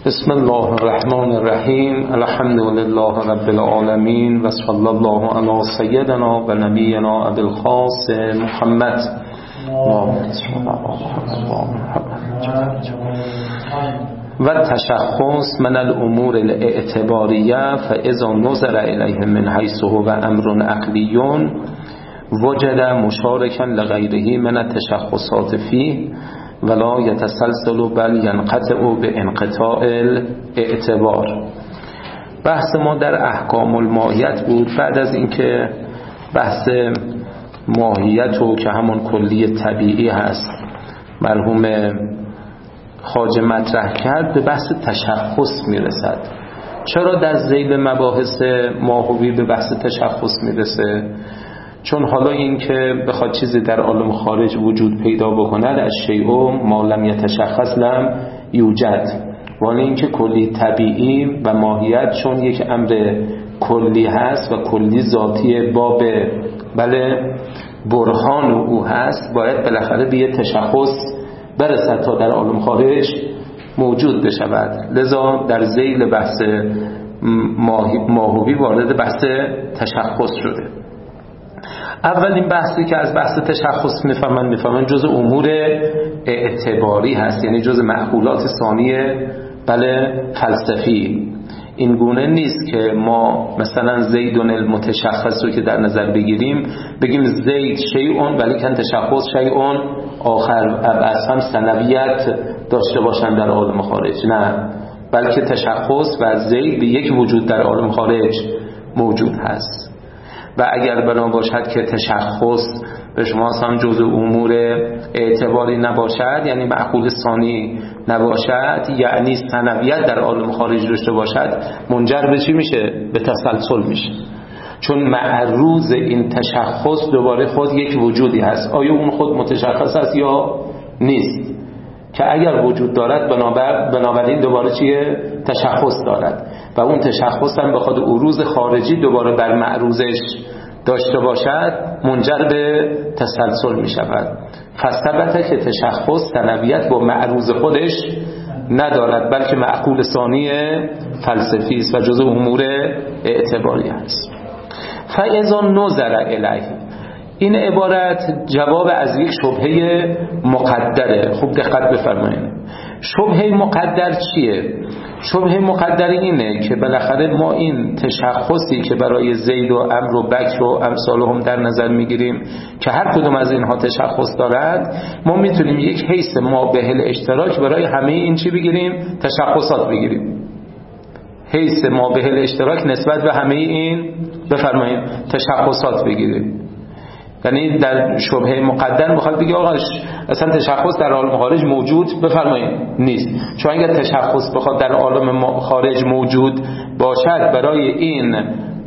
بسم الله الرحمن الرحیم. الحمد لله رب العالمین و صلی الله علی سیدنا و نبینا ابی القاسم محمد و تشخص من الامور الاعتباریه فاذا نظر الیه من حیث هو امر عقلی وجد مشارکا لغیره من التشخصات فيه ولا يتسلسل بل ينقطع بانقطاع الاعتبار. بحث ما در احکام الماهیت بود. بعد از اینکه بحث ماهیت و که همون کلی طبیعی هست مرحوم خواجه مطرح کرد، به بحث تشخص میرسد. چرا در ذیل مباحث ماهوی به بحث تشخص میرسه؟ چون حالا این که بخواد چیزی در عالم خارج وجود پیدا بکند، از شیء ما لم یتشخص لم یوجد، ولی این که کلی طبیعی و ماهیت چون یک امر کلی هست و کلی ذاتی باب برهان او هست، باید بالاخره به یه تشخص برسد تا در عالم خارج موجود بشود. لذا در ذیل بحث ماهوی وارد بحث تشخص شده. اولین بحثی که از بحث تشخص میفهمن جز امور اعتباری هست، یعنی جز معقولات ثانیه فلسفی. این گونه نیست که ما مثلا زیدون المتشخص رو که در نظر بگیریم بگیم زید شیئون ولی کن تشخص شیئون آخر ابعث هم ثنویت داشته باشن در عالم خارج. نه، بلکه تشخص و زید به یک وجود در عالم خارج موجود هست. و اگر بنا باشد که تشخص به شما اصلا جزء امور اعتباری نباشد، یعنی معقول ثانی نباشد، یعنی ثنویت در عالم خارج داشته باشد، منجر به چی میشه؟ به تسلسل میشه. چون معروض این تشخص دوباره خود یک وجودی هست. آیا اون خود متشخص است یا نیست؟ که اگر وجود دارد بنابراین دوباره چیه؟ تشخص دارد و اون تشخص هم بخواد عروض خارجی دوباره بر معروضش داشته باشد، منجر به تسلسل می شود. فثبت که تشخص ثنویت با معروض خودش ندارد، بلکه معقول ثانی فلسفی است و جزء امور اعتباری است. فاذا نظر الیه، این عبارت جواب از یک شبهه مقدره. خوب دقت بفرمایید. شبهه مقدر چیه؟ شبهه مقدر اینه که بالاخره ما این تشخصی که برای زید و عمرو و بکر و امثالهم در نظر میگیریم که هر کدوم از اینها تشخص دارد، ما میتونیم یک حیث ما به اشتراک برای همه این چی بگیریم؟ تشخصات بگیریم. حیث ما به اشتراک نسبت به همه این بفرمایید تشخصات بگیریم. یعنی در شبهه مقدر میخواد بگه آقا اصلا تشخص در عالم خارج موجود بفرمایید نیست. چون اگر تشخص بخواد در عالم خارج موجود باشد، برای این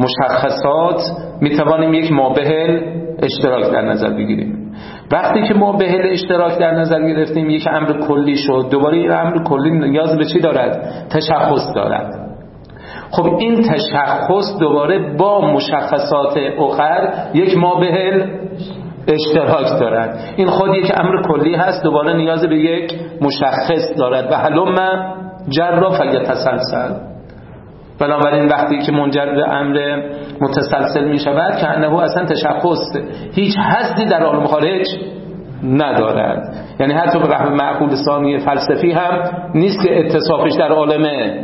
مشخصات میتوانیم یک مابه اشتراک در نظر بگیریم. وقتی که مابه اشتراک در نظر گرفتیم، یک امر کلی شد، دوباره این امر کلی نیاز به چی دارد؟ تشخص دارد. خب این تشخص دوباره با مشخصات اخر یک مابه اشتراک دارد. این خود یک امر کلی هست، دوباره نیاز به یک مشخص دارد. و هلم جر فیتسلسل. بنابراین وقتی که منجر به امر متسلسل می شود که انه اصلا تشخص هیچ حدی در عالم خارج ندارد. یعنی حتی به رحم معقول ثانی فلسفی هم نیست که اتصافش در عالم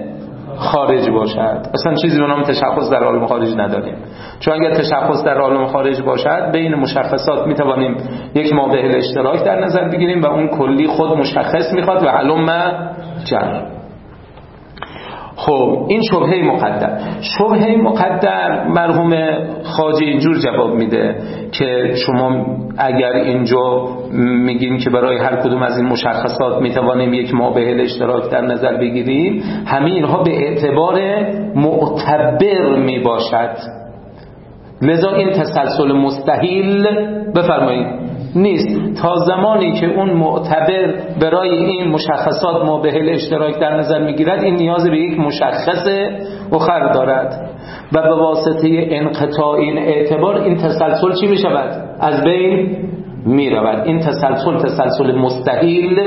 خارج باشد. اصلا چیزی به نام تشخص در عالم خارج نداریم. چون اگر تشخص در عالم خارج باشد، بین مشخصات میتوانیم یک مابه اشتراک در نظر بگیریم و اون کلی خود مشخص میخواد و علم جر. خب این شبهه مقدر. شبهه مقدر مرحوم خواجه اینجور جواب میده که شما اگر اینجا میگیم که برای هر کدوم از این مشخصات میتوانیم یک مابه اشتراک در نظر بگیریم، همه اینها به اعتبار معتبر میباشد. لذا این تسلسل مستحیل بفرمایید نیست تا زمانی که اون معتبر برای این مشخصات مابه اشتراک در نظر میگیرد، این نیاز به یک مشخص اخر دارد و به واسطه انقطاع این اعتبار این تسلسل چی میشود؟ از بین میرود. این تسلسل مستحیل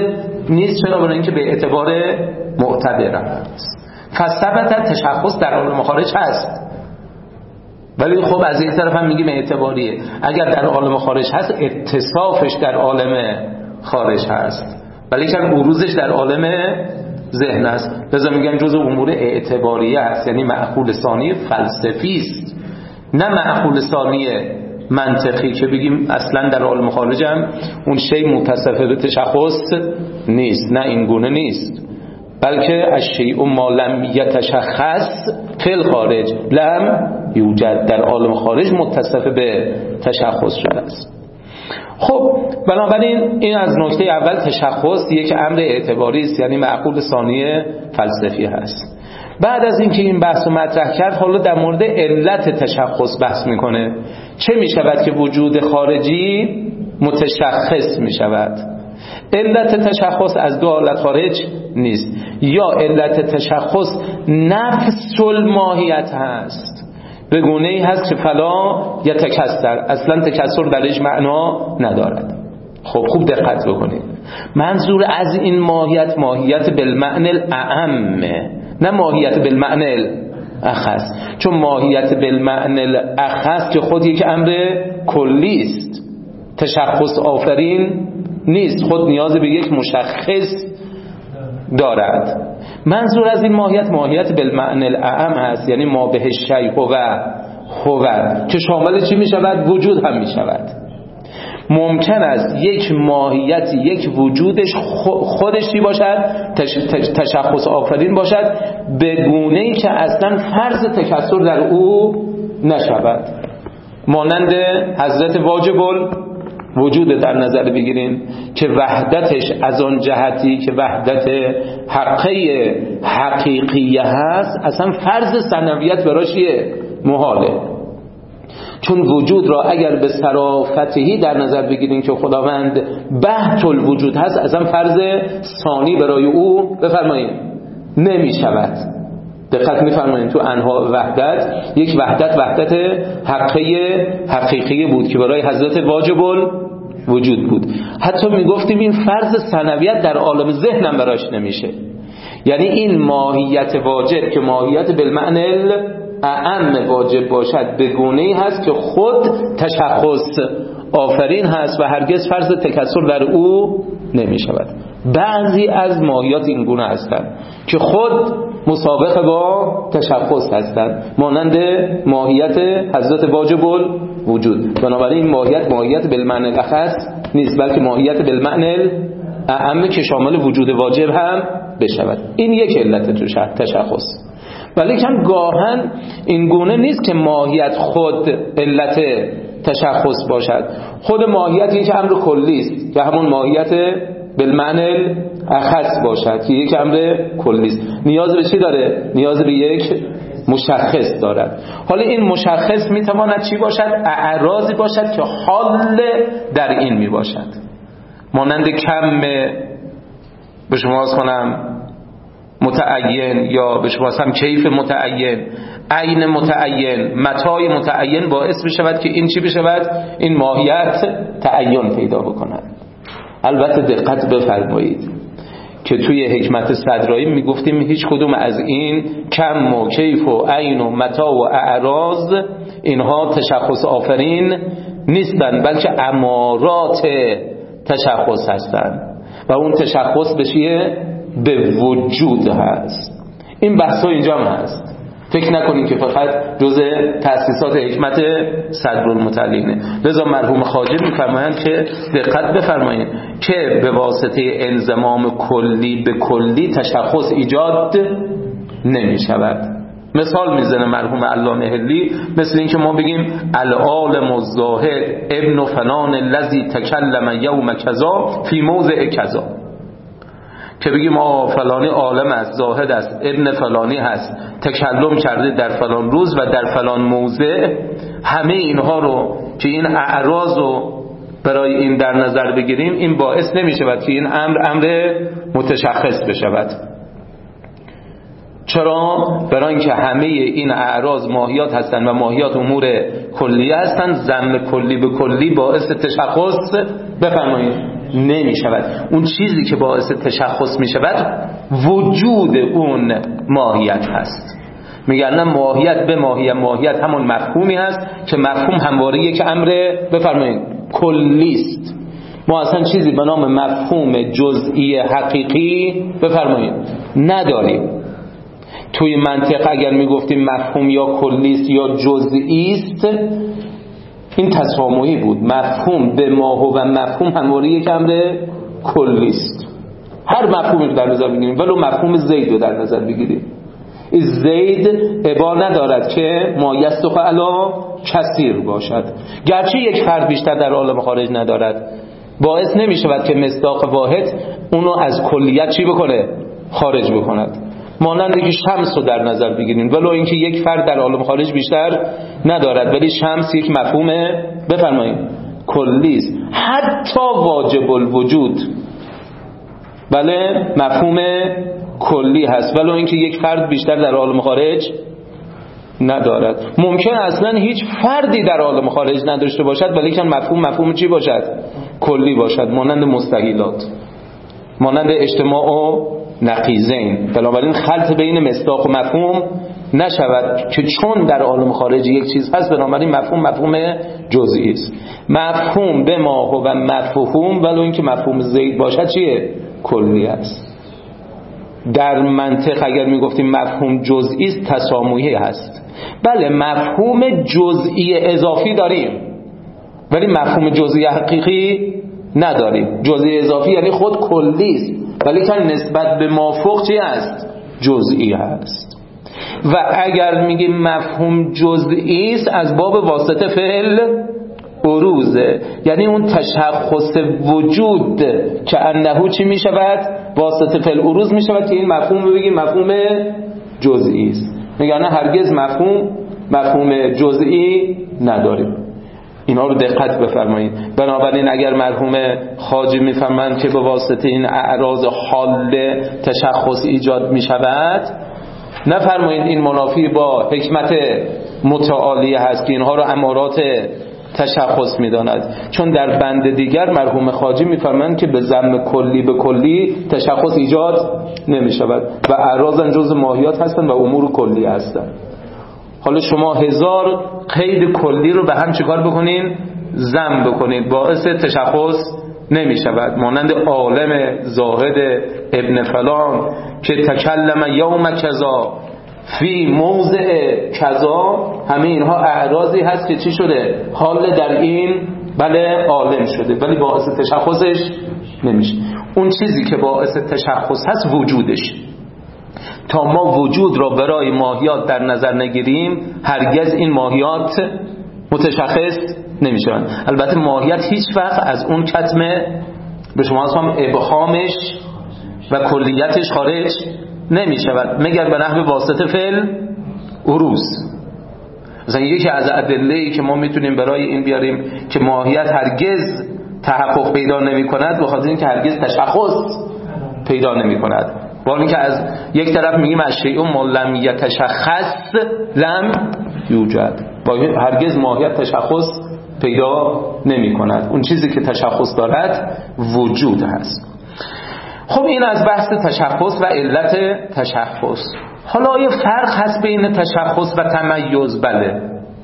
نیست. چرا؟ برای اینکه به اعتبار معتبر است. فثبت تشخص در عالم خارج هست، ولی خب از این طرف هم میگیم اعتباریه. اگر در عالم خارج هست اتصافش در عالم خارج هست، ولی که بروزش در عالم ذهن است. لذا میگن جزء امور اعتباریه است، یعنی معقول ثانی فلسفی است، نه معقول ثانی منطقی که بگیم اصلا در عالم خارج هم اون شی متصف به تشخص نیست. نه، این گونه نیست، بلکه الشیء ما لم یتشخص فی الخارج لم یوجد، در عالم خارج متصف به تشخص شده است. خب بنابراین این از نکته اول تشخص یک امر اعتباری است، یعنی معقول ثانی فلسفی هست. بعد از اینکه این بحث رو مطرح کرد، حالا در مورد علت تشخص بحث میکنه. چه میشود که وجود خارجی متشخص میشود؟ علت تشخص از دو حالت خارج نیست. یا علت تشخص نفس الماهیت هست، به گونه‌ای هست که فلا یتکسر، اصلا تکسر درش معنا ندارد. خب خوب دقت بکنید، منظور از این ماهیت ماهیت بالمعنی الاعم، نه ماهیت بالمعنی الاخص. چون ماهیت بالمعنی الاخص که خود یک امر کلی است، تشخص آفرین نیست، خود نیاز به یک مشخص دارد. منظور از این ماهیت ماهیت بالمعنی الاعم هست، یعنی ما به شیء هو که شامل چی می شود؟ وجود هم می شود. ممکن است یک ماهیت، یک وجودش خودش چی باشد؟ تشخص آفرین باشد، به گونه‌ای که اصلا فرض تکسر در او نشود. مانند حضرت واجب وجود در نظر بگیرین که وحدتش از آن جهتی که وحدت حقیقیه هست، اصلا فرض ثنویت براش محاله. چون وجود را اگر به صرافتهی در نظر بگیرین که خداوند بحت الوجود هست، اصلا فرض ثانی برای او بفرمایید نمی شود. دقت می‌فرمایید تو انواع وحدت، یک وحدت حقیقی بود که برای حضرت واجب وجود بود. حتی میگفتیم این فرض ثنویت در عالم ذهنم براش نمیشه. یعنی این ماهیت واجب که ماهیت بالمعنی اعم واجب باشد، به گونه‌ای هست که خود تشخص آفرین هست و هرگز فرض تکسر در او نمی شود. بعضی از ماهیات این گونه هستند که خود مسابقه با تشخص هستند، مانند ماهیت حضرت واجب وجود. بنابراین این ماهیت بالمعنی الاخص نیست، بلکه ماهیت بالمعنی اعم که شامل وجود واجب هم بشود. این یک علت تشخص. ولی کم گاهن این گونه نیست که ماهیت خود علت تشخص باشد. خود ماهیت یک امر کلی است که همون ماهیت بالمعنی اخص باشد که یک امر کلی است. نیاز به چی داره؟ نیاز به یک مشخص دارد. حالا این مشخص میتواند چی باشد؟ اعراضی باشد که حال در این می باشد، مانند کم به شما از کنم متعین، یا به شما هم کیف متعین، عین متعین، متای متعین باعث بشود که این چی بشود؟ این ماهیت تعین پیدا بکند. البته دقت بفرمایید که توی حکمت صدرایی میگفتیم هیچ کدوم از این کم و کیف و عین و متا و اعراض اینها تشخص آفرین نیستند، بلکه امارات تشخص هستند و اون تشخص به چیه؟ به وجود هست. این بحثا اینجا هم هست. فکر نکنید که فقط جزء تأسیسات حکمت صدرالمتعلینه. لذا مرحوم خواجه میفرمایند که دقت بفرمایید که به واسطه انضمام کلی به کلی تشخص ایجاد نمی شود. مثال میزنه مرحوم علامه حلی، مثل این که ما بگیم العالم الزاهد ابن فلان الذی تکلم یوم کذا فی موضع کذا، که بگیم فلانی عالم است، زاهد است، ابن فلانی هست، تکلم کرده در فلان روز و در فلان موضع. همه اینها رو که این اعراض رو برای این در نظر بگیریم، این باعث نمی شود که این امر متشخص بشود. چرا؟ برای اینکه همه این اعراض ماهیات هستند و ماهیات امور کلیه هستند. ضم کلی به کلی باعث تشخص بفرمایید نمی شود. اون چیزی که باعث تشخص می شود وجود اون ماهیت هست. میگن نه ماهیت به ماهیت همون مفهومی هست که مفهوم همواره یک امر بفرمایید کلیست. ما اصلا چیزی به نام مفهوم جزئی حقیقی بفرمایید نداریم. توی منطق اگر میگفتیم مفهوم یا کلیست یا جزئی است این تسامحی بود. مفهوم به ما و مفهوم همواره یک امر کلیست. هر مفهومی رو در نظر بگیریم ولو مفهوم زید رو در نظر بگیریم، زید ابا ندارد که ما یستخ علی کثیر باشد. گرچه یک فرد بیشتر در عالم خارج ندارد باعث نمی شود که مصداق واحد اونو از کلیت چی بکنه؟ خارج بکند. مانند که شمس رو در نظر بگیریم ولو اینکه یک فرد در عالم خارج بیشتر ندارد ولی شمس یک مفهوم بفرمایید کلی است. حتی واجب الوجود بله مفهوم کلی هست ولو اینکه یک فرد بیشتر در عالم خارج ندارد. ممکن اصلا هیچ فردی در عالم خارج نداشته باشد ولی که مفهوم چی باشد؟ کلی باشد. مانند مستحیلات، مانند اجتماع و نقیضین. بنابراین خلط بین مصداق و مفهوم نشود که چون در عالم خارجی یک چیز هست بنابراین مفهوم جزئی است. مفهوم به ما و مفهوم ولو اینکه مفهوم زید باشد چیه؟ کلی است. در منطق اگر میگفتیم مفهوم جزئی است تسامحی هست. بله مفهوم جزئی اضافی داریم ولی مفهوم جزئی حقیقی نداریم. جزئی اضافی یعنی خود کلی است ولی که نسبت به مافوق چی است؟ جزئی هست. و اگر میگیم مفهوم جزئی است از باب واسطه فعل اروزه، یعنی اون تشخص وجود که انهو چی میشود؟ واسطه فعل اروز میشود که این مفهوم رو بگیم مفهوم جزئی است. میگن هرگز مفهوم جزئی نداریم. اینا رو دقت بفرمایید. بنابراین اگر مرحوم خواجه میفهمند که به واسطه این اعراض حال تشخص ایجاد میشود، نفرمایید این منافی با حکمت متعالیه هست که اینها رو امارات تشخص میداند. چون در بند دیگر مرحوم خواجه میفرمایند که به ضم کلی به کلی تشخص ایجاد نمیشود و اعراض جزء ماهیات هستند و امور کلی هستند. حالا شما هزار قید کلی رو به هم چیکار بکنین؟ ضم بکنید، باعث تشخص نمی شود. مانند عالم زاهد ابن فلان که تکلم یوم کذا فی موضع کذا، همه اینها اعراضی هست که چی شده؟ حال در این بله عالم شده ولی باعث تشخصش نمیشه. اون چیزی که باعث تشخص هست وجودش. تا ما وجود را برای ماهیات در نظر نگیریم هرگز این ماهیات متشخص نمیشوند. البته ماهیت هیچ وقت از اون کتم به شما هم ابهامش و کلیتش خارج نمیشود مگر به نحو واسطه فعل اروز. مثلا یکی از ادله‌ای که ما میتونیم برای این بیاریم که ماهیت هرگز تحقق پیدا نمی‌کند به خاطر اینکه هرگز تشخص پیدا نمی‌کند. با اینکه از یک طرف میگیم از شیء ما لم یتشخص لم یوجد، با هرگز ماهیت تشخص پیدا نمی کند. اون چیزی که تشخص دارد وجود هست. خب این از بحث تشخص و علت تشخص. حالا آیا فرق هست بین تشخص و تمیز؟ بله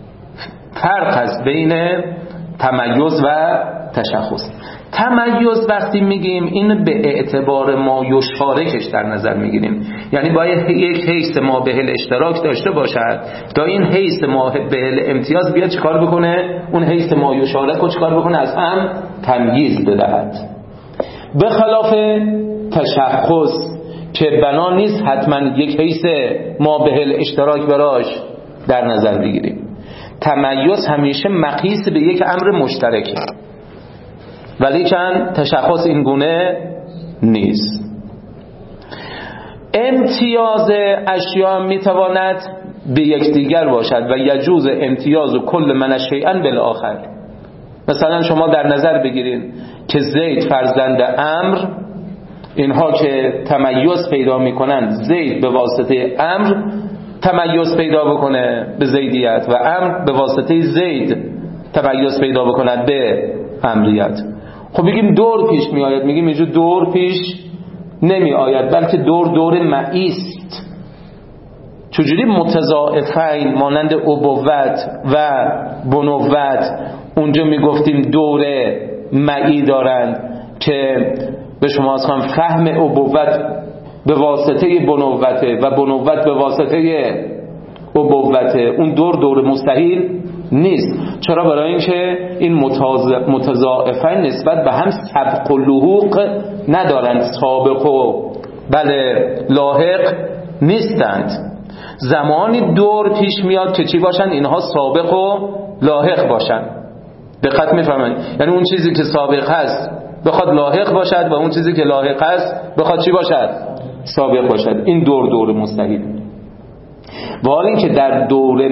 فرق هست بین تمیز و تشخص. تمیز وقتی میگیم این به اعتبار ما یشارکش در نظر میگیریم، یعنی باید یک حیث ما بهل اشتراک داشته باشد تا این حیث ما بهل امتیاز بیاد چیکار بکنه؟ اون حیث ما یشارک رو چیکار بکنه؟ از هم تمییز بدهد. به خلاف تشخص که بنا نیست حتما یک حیث ما بهل اشتراک براش در نظر بگیریم. تمیز همیشه مقیس به یک امر مشترکه ولیکن تشخص این گونه نیست. امتیاز اشیاء میتواند به یکدیگر باشد و یجوز امتیاز کل من شیئا بالآخر. مثلا شما در نظر بگیرید که زید فرزند عمرو، اینها که تمیز پیدا میکنند زید به واسطه عمرو تمیز پیدا بکنه به زیدیت و عمرو به واسطه زید تمیز پیدا بکند به عمریت. خب بگیم دور پیش می آید، میگیم اینجا دور پیش نمی آید، بلکه دور معی است. چجوری متضاعفین مانند ابوت و بنوت اونجا میگفتیم دور معی دارند که به شما از فهم ابوت به واسطه بنوته و بنوت به واسطه ابوته، اون دور مستحیل نیست. چرا؟ برای اینکه این متضاعفین نسبت به هم سبق و لحوق ندارند، سابق و لاحق نیستند. زمانی دور پیش میاد که چی باشن؟ اینها سابق و لاحق باشن. دقت میفرمایید؟ یعنی اون چیزی که سابق هست بخواد لاحق باشد و اون چیزی که لاحق هست بخواد چی باشد؟ سابق باشد. این دور مستحیل. و حال این که در دور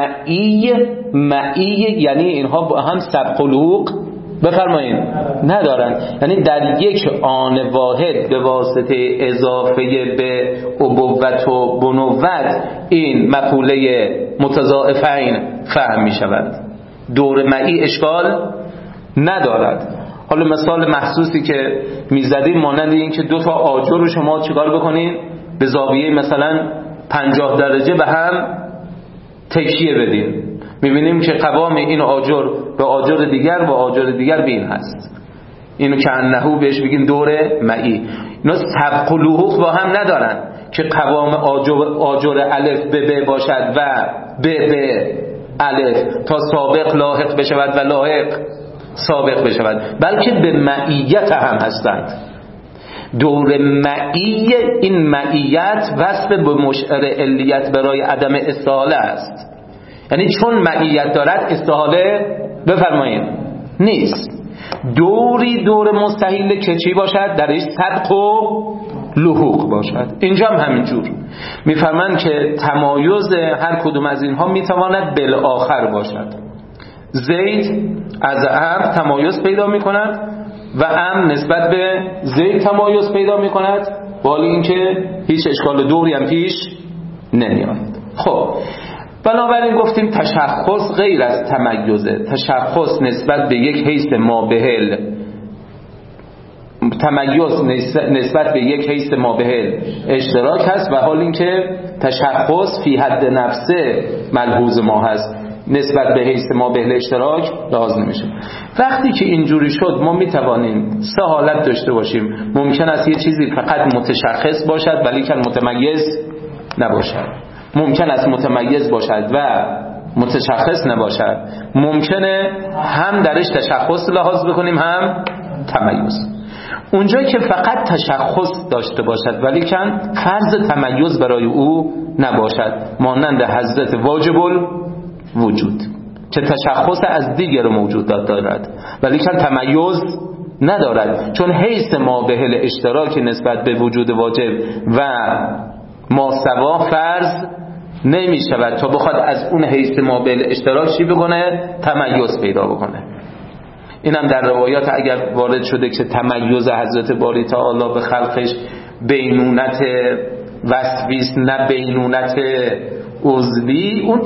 معی یعنی اینها با هم سبق و لحوق بفرمایید ندارن، یعنی در یک آن واحد به واسطه اضافه به ابوت و بنوت این مقوله متضاعفین فهم می شود. دور معی اشکال ندارد. حالا مثال محسوسی که میزدیم مانند این که دو تا آجر رو شما چیکار بکنین؟ به زاویه مثلا 50 درجه به هم تکیه بدین، میبینیم که قوام این آجر به آجر دیگر و آجر دیگر بین هست. اینو که انهو بهش بگیم دور معی. اینا سبق و لحوق با هم ندارن که قوام آجر الف به ب باشد و ب به الف تا سابق لاحق بشود و لاحق سابق بشود، بلکه به معیت هم هستند. دور معی، این معیت وصف به مشعر علیت برای عدم استحاله است. یعنی چون معیت دارد استحاله بفرمایید نیست. دوری دور مستحیل که چی باشد؟ درش سبق و لحوق باشد. اینجا هم همینجور میفرمند که تمایز هر کدوم از اینها میتواند بالآخر باشد. زید از عمرو تمایز پیدا میکند و عمرو نسبت به زید تمایز پیدا میکند، ولی اینکه هیچ اشکال دوری هم پیش نمیاد. خب بنابراین گفتیم تشخص غیر از تمایزه. تشخص نسبت به یک حیث مابهل، تمایز نسبت به یک حیث مابهل اشتراک هست، و حال اینکه تشخص فی حد نفسه ملحوظ ما هست، نسبت به حیث مابهل اشتراک لازم نمیشه. وقتی که اینجوری شد ما میتوانیم سه حالت داشته باشیم. ممکن است یه چیزی فقط متشخص باشد ولی که متمایز نباشد، ممکن است متمایز باشد و متشخص نباشد، ممکنه هم درش تشخص لحاظ بکنیم هم تمایز. اونجا که فقط تشخص داشته باشد ولی که فرض تمایز برای او نباشد، مانند حضرت واجب الوجود که تشخص از دیگر موجود دارد ولی که تمایز ندارد، چون حیث مابهل اشتراک نسبت به وجود واجب و ماسوا فرض نمی شود تا بخواد از اون حیث مابهل اشتراک چی بکنه؟ تمایز پیدا بکنه. اینم در روایات اگر وارد شده که تمایز حضرت باری تعالی به خلقش بینونت وصفی است نه بینونت عضوی، اون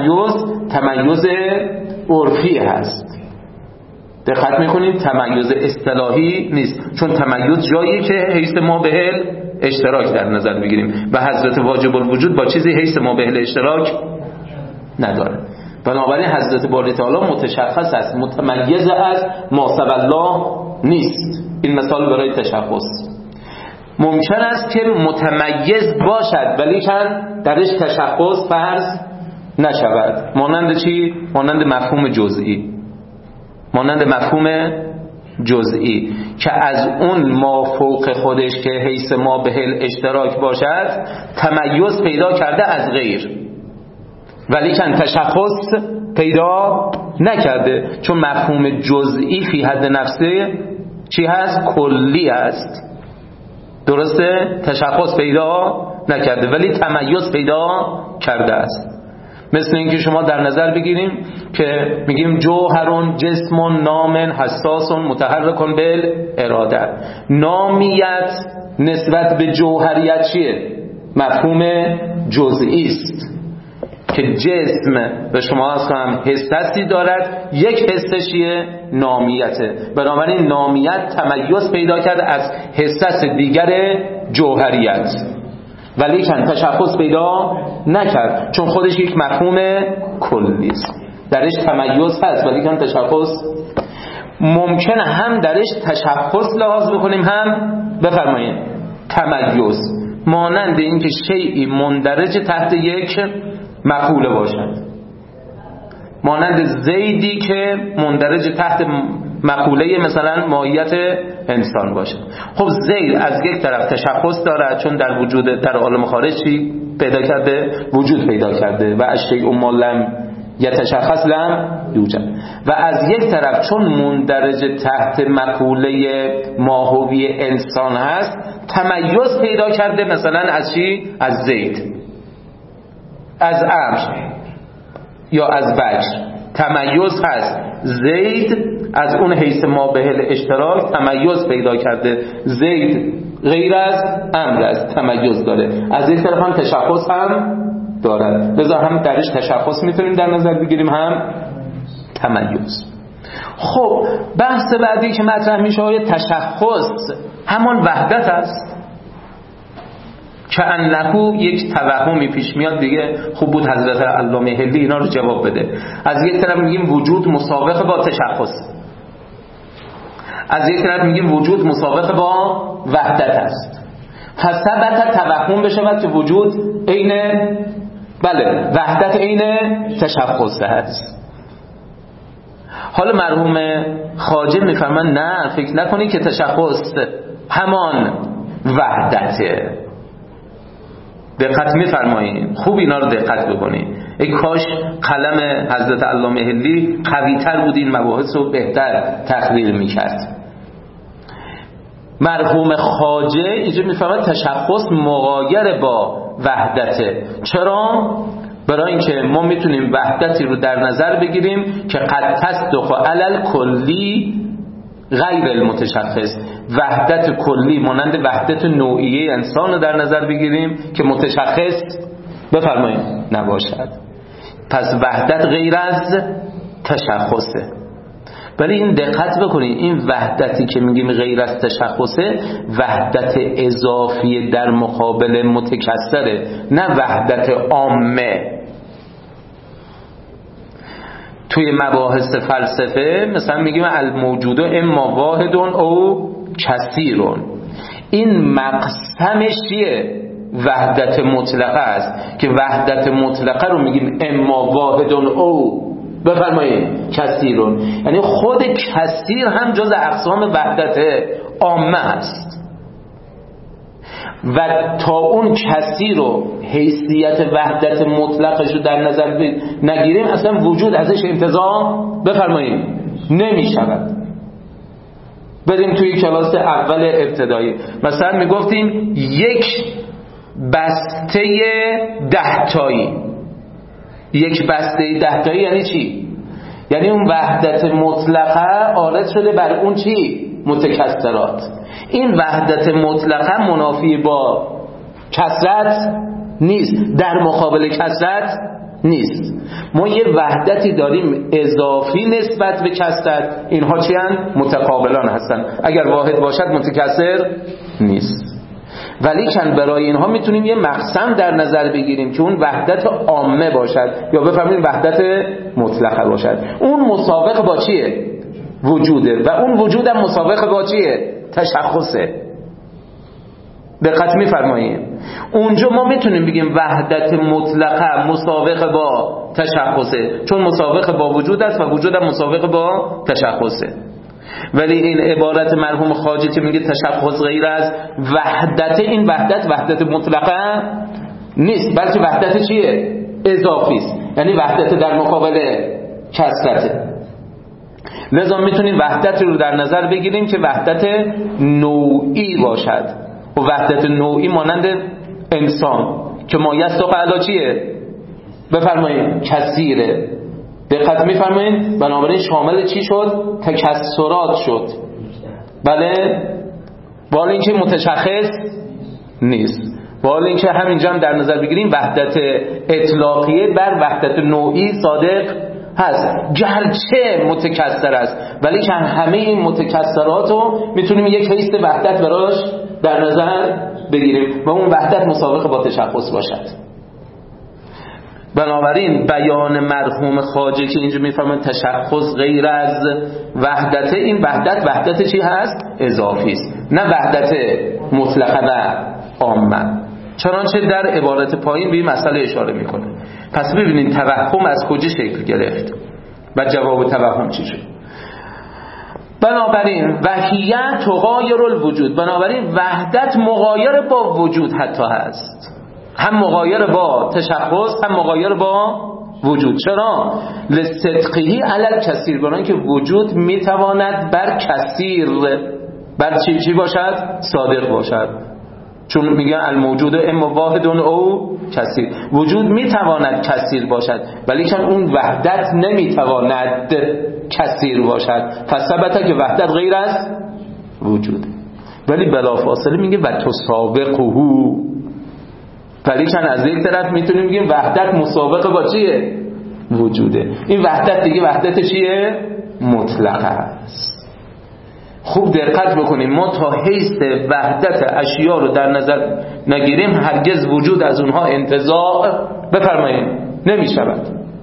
تمایز عرفی هست. دقت میکنید؟ تمایز اصطلاحی نیست، چون تمایز جایی که حیث مابهل اشتراک در نظر بگیریم و حضرت واجب الوجود با چیزی حیث مابهل اشتراک نداره. بنابراین حضرت باری تعالی متشخص است، متمیز از ما سوى الله نیست. این مثال برای تشخص. ممکن است که متمیز باشد ولی کن درش تشخص فرض نشود. مانند چی؟ مانند مفهوم جزئی. مانند مفهوم جزئی که از اون ما فوق خودش که حیث ما بهل اشتراک باشد تمایز پیدا کرده از غیر، ولی کن تشخص پیدا نکرده، چون مفهوم جزئی فی حد نفسه چی هست؟ کلی هست. درسته؟ تشخص پیدا نکرده ولی تمایز پیدا کرده است. مثل اینکه شما در نظر بگیریم که میگیم جوهرون جسم نامن حساس متحرکن بالاراده. نامیت نسبت به جوهریت چیه؟ مفهوم جزئی است. که جسم به شما از کنم حسسی دارد، یک حسشیه نامیته. بنابراین نامیت تمیز پیدا کرده از حسس دیگر جوهریت، ولی چند تشخص پیدا نکرد چون خودش یک مفهوم کلی است. درش تمیز هست ولی چند تشخص ممکنه هم درش تشخص لحاظ بکنیم هم بفرمایید تمیز، مانند اینکه شیئی مندرج تحت یک مفعول باشد، مانند زیدی که مندرج تحت مقوله مثلا ماهیت انسان باشه. خب زید از یک طرف تشخص دارد چون در وجود در عالم خارجی پیدا کرده، وجود پیدا کرده و الشیء ما لم یتشخص لم یوجد، و از یک طرف چون مندرج تحت مقوله ماهوی انسان هست تمیز پیدا کرده، مثلا از چی؟ از زید، از امر یا از بکر تمیز هست. زید از اون حیث ما به اشتراک تمیز پیدا کرده، زید غیر از امر است، تمیز داره. از یک طرف هم تشخص هم دارد، لذا هم درش تشخص میتونیم در نظر بگیریم هم تمیز. خب بحث بعدی که مطرح میشه های تشخص همان وحدت است که انه یک توهمی پیش میاد دیگه. خوب بود حضرت علامه هلی اینا رو جواب بده. از یک طرف میگیم وجود مسابقه با تشخص، از یک طرف میگیم وجود مسابقه با وحدت است. پس ثبت توهم بشود که وجود عین بله وحدت عین تشخص است. حالا مرحوم خواجه میفرمان نه، فکر نکنی که تشخص همان وحدته. دقت میفرمایید، خوب اینا رو دقت بکنید. ای کاش قلم حضرت علامه هلی قوی تر بود، این مباحث رو بهتر تحلیل میکرد. مرحوم خواجه اینجا میفرماید تشخص مغایر با وحدته. چرا؟ برای اینکه ما میتونیم وحدتی رو در نظر بگیریم که قد تصدق علل کلی غیر المتشخص، وحدت کلی مانند وحدت نوعیه انسان رو در نظر بگیریم که متشخص بفرمایید نباشد. پس وحدت غیر از تشخصه. ولی این دقت بکنید، این وحدتی که میگیم غیر از تشخصه وحدت اضافی در مقابل متکثره، نه وحدت عامه. توی مباحث فلسفه مثلا میگیم الموجود اما واحد او کثیر. این مقسمش چیه؟ وحدت مطلقه است که وحدت مطلقه رو میگیم اما واحد او بفرمایید کثیر، یعنی خود کثیر هم جز اقسام وحدت عامه است. و تا اون کثیر رو حیثیت وحدت مطلقش رو در نظر نگیریم اصلا وجود ازش انتزاع بفرمایید نمی شود. بریم توی کلاس اول ابتدایی مثلا میگفتیم یک بسته 10 تایی. یک بسته 10 تایی یعنی چی؟ یعنی اون وحدت مطلقه عارض شده بر اون چی؟ متکثرات. این وحدت مطلقه منافی با کثرت نیست، در مقابل کثرت نیست. ما یه وحدتی داریم اضافی نسبت به کثرت، اینها چی هستند؟ متقابلان هستند. اگر واحد باشد متکثر نیست. ولی چند برای اینها میتونیم یه مقسم در نظر بگیریم که اون وحدت عامه باشد یا بفهمیم وحدت مطلقه باشد. اون مسابق با چیه؟ وجوده. و اون وجود هم مسابق با چیه؟ تشخصه. دقت میفرمایید. اونجا ما میتونیم بگیم وحدت مطلقه مسابق با تشخصه، چون مسابق با وجود است و وجود هم مسابق با تشخصه. ولی این عبارت مرحوم خواجه که میگه تشخص غیر از وحدت، این وحدت مطلقه نیست، بلکه وحدت چیه؟ اضافی است، یعنی وحدت در مقابل کثرته. لذا میتونیم وحدت رو در نظر بگیریم که وحدت نوعی باشد. و وحدت نوعی مانند انسان که مایست و قعلا چیه؟ بفرمایید کثیره. دقت میفرمایید. بنابراین شامل چی شد؟ تکثرات شد. بله، ولی اینکه متشخص نیست. با حال اینکه همینجا هم در نظر بگیریم وحدت اطلاقیه بر وحدت نوعی صادق هست، گرچه متکثر است، ولی که همه این متکثرات رو میتونیم یک حیث وحدت براش در نظر بگیریم و اون وحدت مسابقه با تشخص باشد. بنابراین بیان مرحوم خواجه که اینجا میفرماید تشخص غیر از وحدت، این وحدت چی هست؟ اضافی است، نه وحدت مطلقه و عامه. چنانچه در عبارت پایین به این مسئله اشاره میکنه. پس ببینید توهم از کجا شکل گرفت و جواب توهم چی شد. بنابراین وحیت تغایر الوجود، بنابراین وحدت مغایر با وجود حتی هست، هم مغایر با تشخص هم مغایر با وجود. چرا؟ لصدقه علی الکثیر، برای که وجود میتواند بر کثیر بر چی باشد؟ صادق باشد. چون میگن الموجود اما واحد او کثیر، وجود میتواند کثیر باشد ولی چون اون وحدت نمیتواند کثیر باشد، پس ثبته که وحدت غیر از وجود. ولی بلافاصله میگه و تسابقه، ولی چون از یک طرف میتونیم بگیم وحدت مسابقه با چیه؟ وجوده. این وحدت دیگه وحدت چیه؟ مطلقه است. خوب دقت بکنیم، ما تا حیث وحدت اشیا رو در نظر نگیریم هرگز وجود از اونها انتزاع بفرماییم نمی شود.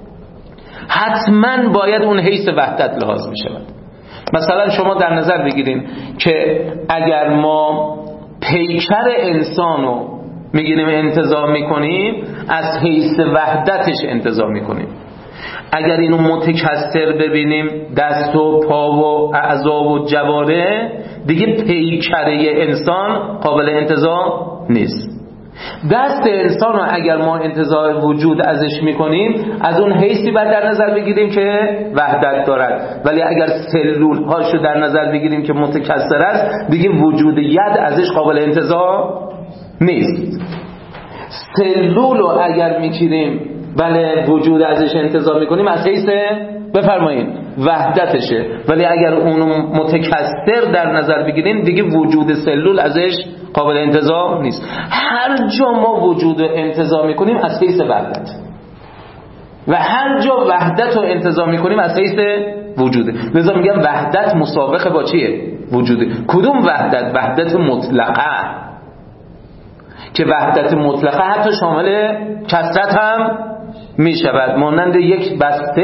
حتما باید اون حیث وحدت لحاظ می شود. مثلا شما در نظر بگیریم که اگر ما پیکر انسانو میگیریم انتزاع میکنیم، از حیث وحدتش انتزاع میکنیم. اگر اینو متکثر ببینیم، دست و پا و اعضا و جواره، دیگه پیکره انسان قابل انتزاع نیست. دست انسان رو اگر ما انتزاع وجود ازش میکنیم، از اون حیثی باید در نظر بگیریم که وحدت دارد، ولی اگر سلول هاشو در نظر بگیریم که متکثر است، دیگه وجود ید ازش قابل انتزاع نیست. سلول رو اگر میگیریم بله وجود ازش انتزاع میکنیم، از حیث بفرمایید وحدتشه، ولی اگر اونو متکثر در نظر بگیریم دیگه وجود سلول ازش قابل انتزاع نیست. هر جا ما وجود رو انتزاع میکنیم از حیث وحدت و هر جا وحدت رو انتزاع میکنیم از حیث وجوده. لذا میگم وحدت مسابقه با چیه؟ وجوده. کدوم وحدت؟ وحدت مطلقه، که وحدت مطلقه حتی شامل کثرت هم می شود، مانند یک بسته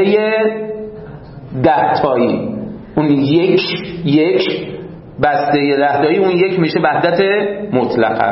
10 تایی. اون یک بسته 10 تایی، اون یک میشه وحدت مطلقه.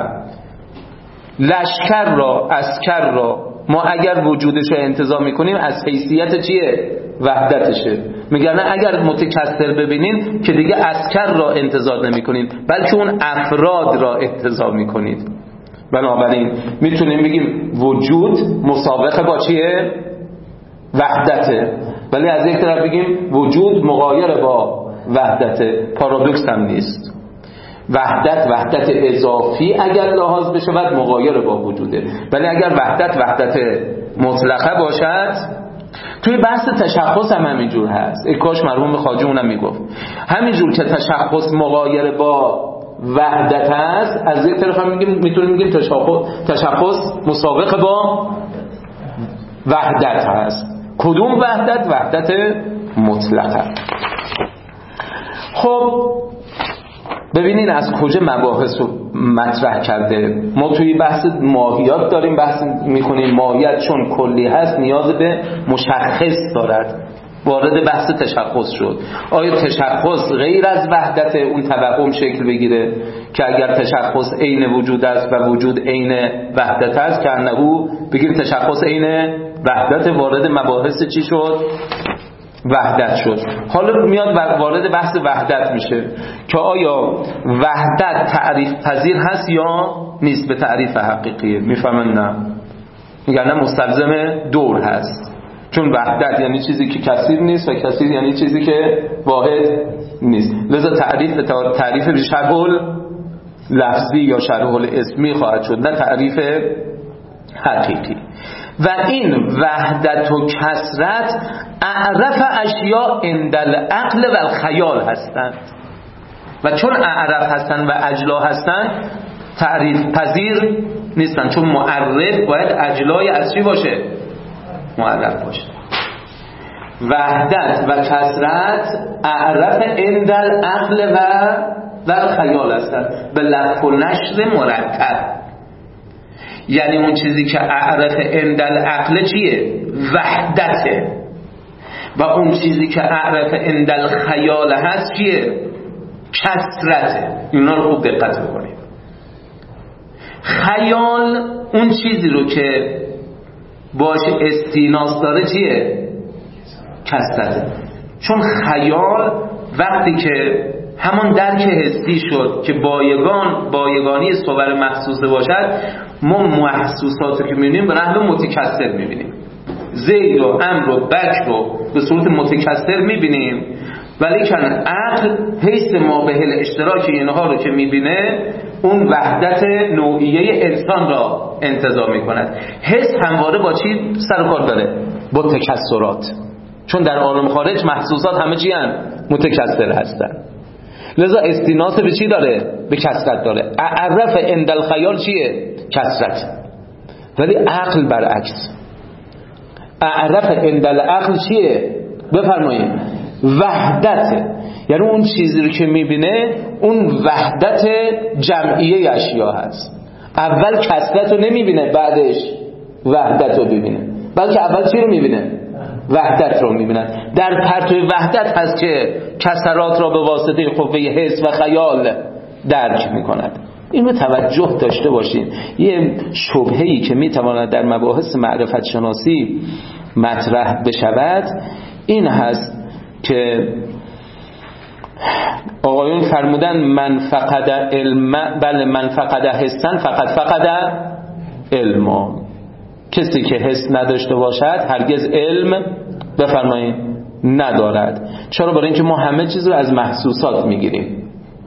لشکر را، عسکر را ما اگر وجودش رو انتزاع میکنیم از حیثیت چیه؟ وحدتشه. میگن اگر متکثر ببینین که دیگه عسکر را انتزاع نمیکنین، بلکه اون افراد را انتزاع میکنید. بنابراین میتونیم بگیم وجود مسابقه با چیه؟ وحدته، ولی از یک طرف بگیم وجود مغایر با وحدته. پارادوکس هم نیست. وحدت اضافی اگر لحاظ بشه باید مغایر با وجوده، ولی اگر وحدت مطلقه باشد. توی بحث تشخص هم همینجور هست. ای کاش مرحوم خواجه اونم میگفت همینجور که تشخص مغایر با وحدت هست، از یک طرف هم میتونیم بگیم تشخص مسابقه با وحدت هست. کدوم وحدت؟ وحدت مطلقه. خب ببینین از کجا مباحث رو مطرح کرده. ما توی بحث ماهیات داریم بحث میکنیم. ماهیت چون کلی هست نیاز به مشخص دارد. وارد بحث تشخص شد. آیا تشخص غیر از وحدت؟ اون توهم شکل بگیره که اگر تشخص عین وجود است و وجود عین وحدت است که انه بگیم تشخص عین وحدت. وارد مباحث چی شد؟ وحدت شد. حالا میاد وارد بحث وحدت میشه که آیا وحدت تعریف پذیر هست یا نیست به تعریف حقیقیه. میفهمن نه؟ میگن نه، مستلزم دور هست. چون وحدت یعنی چیزی که کثیر نیست و کثیر یعنی چیزی که واحد نیست. لذا تعریف به شرح لفظی یا شرح اسمی خواهد شد، نه تعریف حقیقی. و این وحدت و کثرت اعرف اشیاء عند العقل و الخیال هستند و چون اعرف هستند و اجلا هستند تعریف پذیر نیستن، چون معرف باید اجلای از چی باشه؟ معرف باشه. وحدت و کثرت اعرف عند العقل و خیال هستن به لف و نشر مرتب. یعنی اون چیزی که اعرف عند العقل چیه؟ وحدته. و اون چیزی که اعرف عند الخیال هست چیه؟ کثرته. اینا رو خوب دقت بکنید. خیال اون چیزی رو که باش استیناس داره چیه؟ کثرته. چون خیال وقتی که همان درک حسی شد که بایگانی صور محسوسه باشد، ما محسوسات رو که میبینیم به نحو متکثر میبینیم. زید و امر و بکر رو به صورت متکثر میبینیم، ولی کن عقل حیث ما به اشتراک اینها رو که میبینه اون وحدت نوعیه انسان را انتزاع میکند. حس همواره با چی سر و کار داره؟ با تکثرات. چون در عالم خارج محسوسات همه چی هستن؟ متکثر هستن. لذا استیناس به چی داره؟ به کثرت داره. اعرف عند الخیال چیه؟ کثرت. ولی عقل برعکس. اعرف عند العقل چیه؟ بفرمایید. وحدت. یعنی اون چیزی رو که میبینه اون وحدت جمعیه اشیا هست. اول کثرت رو نمیبینه، بعدش وحدت رو ببینه. بلکه اول چی رو میبینه؟ وحدت رو میبینن. در پرتو وحدت هست که کثرات را به واسطه قوه حس و خیال درک میکند. اینو توجه داشته باشین. یه شبهه‌ای که میتواند در مباحث معرفت شناسی مطرح بشود این هست که آقایون فرمودن من فقد علم، بله من فقد حسن فقد علم. کسی که حس نداشته باشد هرگز علم بفرمایید ندارد. چرا؟ برای اینکه ما همه چیز رو از محسوسات میگیریم.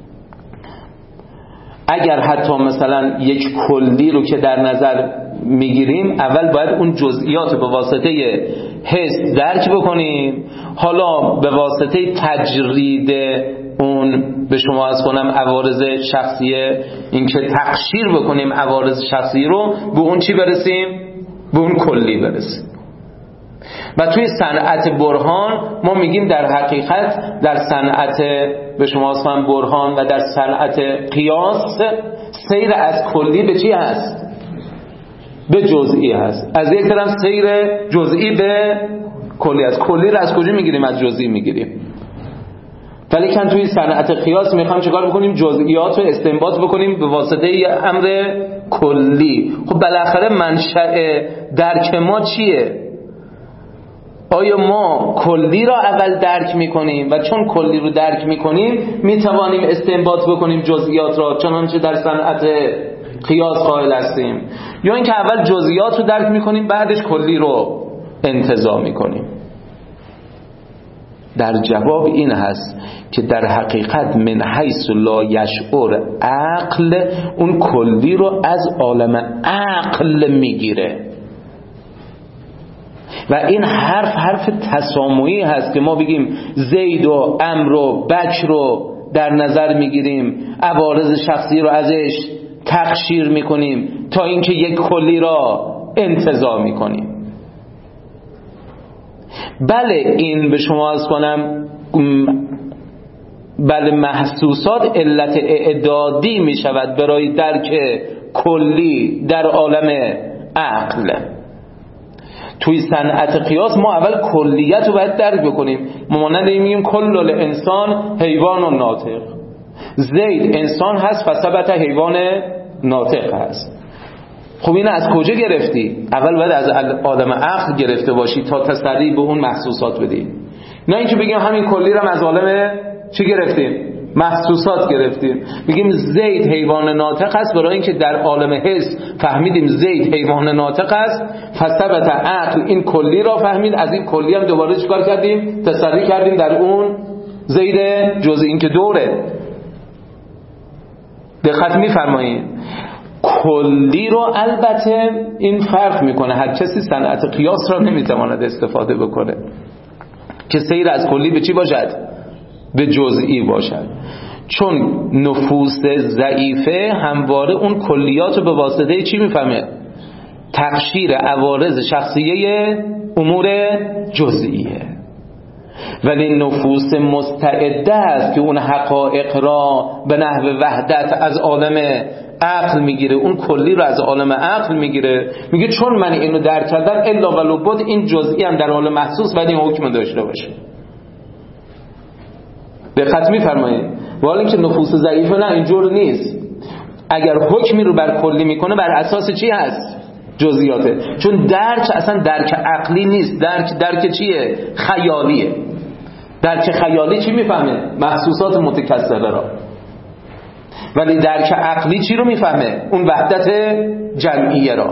اگر حتی مثلا یک کلی رو که در نظر میگیریم اول باید اون جزئیات به واسطه حس درک بکنیم، حالا به واسطه تجرید اون به شما از کنم عوارض شخصیه، اینکه تقشیر بکنیم عوارض شخصی رو، به اون چی برسیم؟ به اون کلی برسیم. و توی صنعت برهان ما میگیم در حقیقت در صنعت به شما از کنم برهان و در صنعت قیاس سیر از کلی به چی هست؟ به جزئی هست. از یک طرف سیر جزئی به کلی است. کلی رو از کجا میگیریم؟ از جزئی میگیریم. ولی کن توی صنعت قیاس میخوام چیکار بکنیم؟ جزئیات رو استنباط بکنیم به واسطه امر کلی. خب بالاخره منشأ درک ما چیه؟ آیا ما کلی را اول درک میکنیم و چون کلی رو درک میکنیم میتوانیم استنباط بکنیم جزئیات را چنانچه در صنعت قیاس قائل هستیم، یا اینکه اول جزئیات رو درک میکنیم بعدش کلی رو انتزاع میکنیم؟ در جواب این هست که در حقیقت من حیث لا یشعر عقل اون کلی رو از عالم عقل میگیره و این حرف تسامحی هست که ما بگیم زید و امر و بکر رو در نظر میگیریم، عوارض شخصی رو ازش تقشیر میکنیم تا اینکه یک کلی را انتزاع میکنیم. بله این به شما از کنم بله محسوسات علت اعدادی میشود برای درک کلی در عالم عقل. توی صنعت قیاس ما اول کلیت رو باید درک بکنیم. مانند میگیم کل الانسان حیوان و ناطق، زید انسان هست فثبت حیوان ناطق هست. خب این از کجا گرفتی؟ اول باید از عالم عقل گرفته باشی تا تسری به اون محسوسات بدی. نه اینکه بگیم همین کلی رو از عالم چی گرفتیم؟ محسوسات گرفتیم. بگیم زید حیوان ناطق است برای اینکه در عالم حس فهمیدیم زید حیوان ناطق است، فثبت عقل این کلی را فهمید، از این کلی هم دوباره چیکار کردیم؟ تسری کردیم در اون زید جزئی. این که دوره دقت می‌فرمایید. کلی رو البته این فرق میکنه، هر کسی صنعت قیاس را نمیتواند استفاده بکنه که سیر از کلی به چی باشد؟ به جزئی باشد. چون نفوس ضعیفه همواره اون کلیات رو به واسطه چی میفهمه؟ تقشیر عوارض شخصیه امور جزئیه. ولی نفوس مستعده است که اون حقایق را به نحو وحدت از عالم عقل میگیره، اون کلی رو از عالم عقل میگیره، میگه چون من اینو درک کردم الا ولو بد این جزئی هم در حال محسوس باید این حکم داشته باشه. دقت میفرمایید؟ ولی که نفوس ضعیفه نه اینجور نیست. اگر حکمی رو بر کلی میکنه بر اساس چی هست؟ جزئیاته. چون درک اصلا درک عقلی نیست، درک چیه؟ خیالیه. درک خیالی چی میفهمه؟ محسوسات متکثره را. ولی درک عقلی چی رو میفهمه؟ اون وحدت جمعیه را.